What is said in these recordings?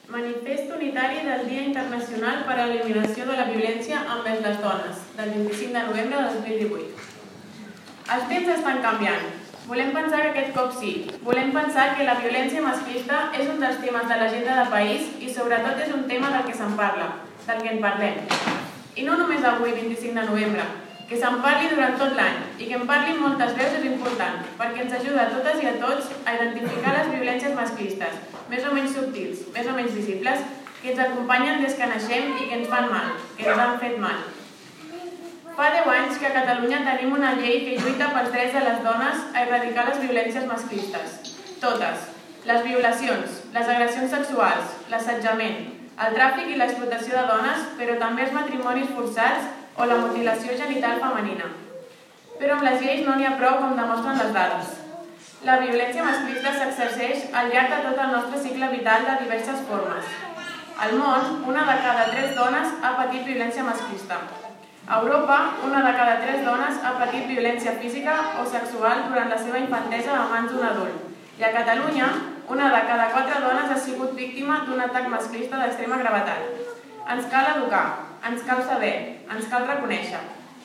Manifest unitari del Dia Internacional per a l'Eliminació de la Violència envers les Dones, del 25 de novembre de 2018. Els temps estan canviant. Volem pensar que aquest cop sí. Volem pensar que la violència masclista és un dels temes de l'agenda del país i sobretot és un tema del que se'n parla, del que en parlem. I no només avui, 25 de novembre, que se'n parli durant tot l'any i que en parlin moltes veus és important, perquè ens ajuda a totes i a tots a identificar les violències masclistes, més o menys subtils, més o menys visibles, que ens acompanyen des que naixem i que ens fan mal, que ens han fet mal. Fa 10 anys que a Catalunya tenim una llei que lluita pels drets de les dones a erradicar les violències masclistes. Totes. Les violacions, les agressions sexuals, l'assetjament, el tràfic i l'explotació de dones, però també els matrimonis forçats o la mutilació genital femenina. Però amb les lleis no n'hi ha prou, com demostren les dades. La violència masclista s'exerceix al llarg de tot el nostre cicle vital de diverses formes. Al món, 1 de cada 3 dones ha patit violència masclista. A Europa, 1 de cada 3 dones ha patit violència física o sexual durant la seva infantesa a mans d'un adult. I a Catalunya, 1 de cada 4 dones ha sigut víctima d'un atac masclista d'extrema gravetat. Ens cal educar, ens cal saber, ens cal reconèixer.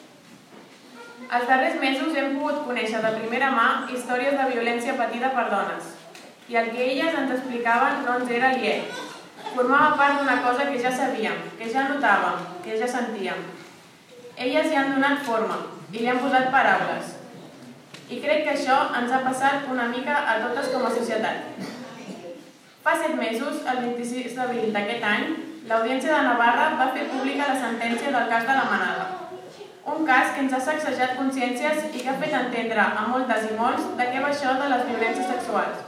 Els darrers mesos hem pogut conèixer de primera mà històries de violència patida per dones. I el que elles ens explicaven no ens era aliè. Formava part d'una cosa que ja sabíem, que ja notàvem, que ja sentíem. Elles hi han donat forma i li han posat paraules. I crec que això ens ha passat una mica a totes com a societat. Fa 7 mesos, el 26 d'abril d'aquest any, l'Audiència de Navarra va fer pública la sentència del cas de la Manada. Un cas que ens ha sacsejat consciències i que ha fet entendre a moltes i molts de què va això de les violències sexuals.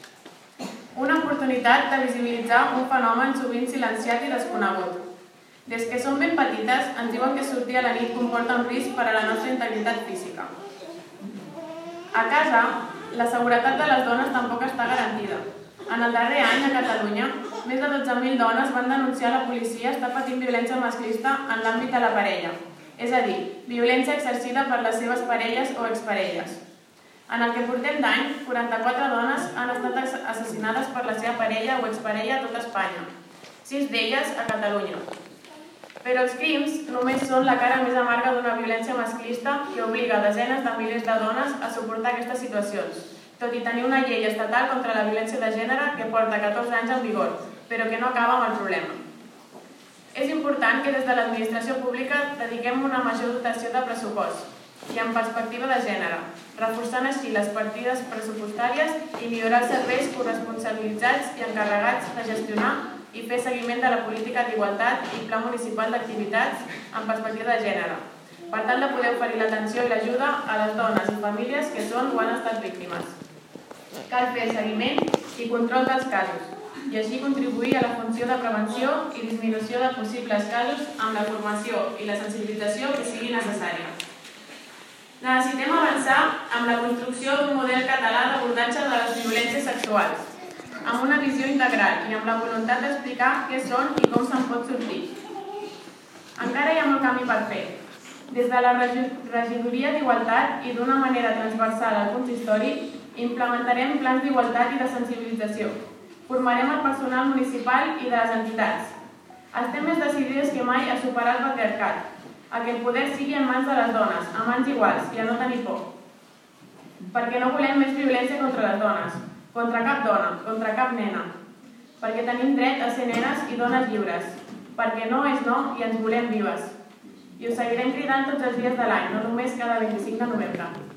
Una oportunitat de visibilitzar un fenomen sovint silenciat i desconegut. Des que som ben petites, ens diuen que sortir a la nit comporta un risc per a la nostra integritat física. A casa, la seguretat de les dones tampoc està garantida. En el darrer any, a Catalunya, més de 12.000 dones van denunciar a la policia estar patint violència masclista en l'àmbit de la parella, és a dir, violència exercida per les seves parelles o exparelles. En el que portem d'any, 44 dones han estat assassinades per la seva parella o exparella a tot Espanya, 6 d'elles a Catalunya. Però els crims només són la cara més amarga d'una violència masclista que obliga desenes de milers de dones a suportar aquestes situacions, tot i tenir una llei estatal contra la violència de gènere que porta 14 anys en vigor, però que no acaba amb el problema. És important que des de l'administració pública dediquem una major dotació de pressupost i amb perspectiva de gènere, reforçant així les partides pressupostàries i millorar els serveis corresponsabilitzats i encarregats de gestionar i fer seguiment de la política d'igualtat i pla municipal d'activitats en perspectiva de gènere, per tal de poder oferir l'atenció i l'ajuda a les dones i famílies que són o han estat víctimes. Cal fer seguiment i control dels casos, i així contribuir a la funció de prevenció i disminució de possibles casos amb la formació i la sensibilització que sigui necessària. Necessitem avançar amb la construcció d'un model català d'abordatge de les violències sexuals, amb una visió integral i amb la voluntat d'explicar què són i com se'n pot sortir. Encara hi ha molt camí per fer. Des de la regidoria d'Igualtat i d'una manera transversal al consistori, implementarem plans d'igualtat i de sensibilització. Formarem el personal municipal i de les entitats. Estem més decidides que mai a superar el patriarcat, a que el poder sigui en mans de les dones, a mans iguals i a no tenir por. Perquè no volem més violència contra les dones, contra cap dona, contra cap nena. Perquè tenim dret a ser nenes i dones lliures. Perquè no és no i ens volem vives. I ho seguirem cridant tots els dies de l'any, no només cada 25 de novembre.